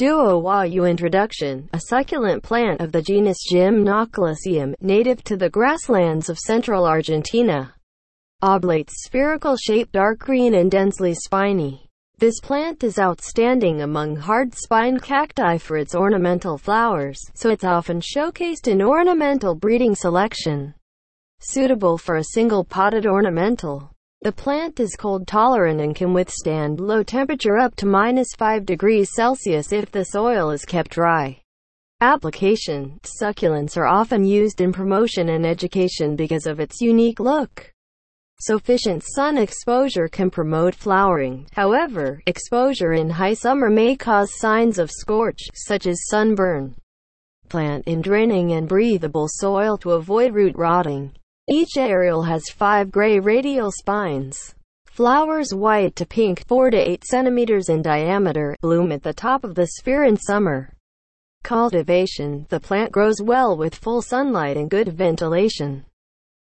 Duowayu introduction, a succulent plant of the genus Gymnoclasium, native to the grasslands of central Argentina. Oblate spherical shape, dark green and densely spiny. This plant is outstanding among hard-spined cacti for its ornamental flowers, so it's often showcased in ornamental breeding selection. Suitable for a single potted ornamental. The plant is cold tolerant and can withstand low temperature up to -5 degrees Celsius if the soil is kept dry. Application. Succulents are often used in promotion and education because of its unique look. Sufficient sun exposure can promote flowering. However, exposure in high summer may cause signs of scorch, such as sunburn. Plant in draining and breathable soil to avoid root rotting. Each aerial has 5 gray radial spines. Flowers white to pink, 4 to 8 centimeters in diameter, bloom at the top of the sphere in summer. Cultivation. The plant grows well with full sunlight and good ventilation.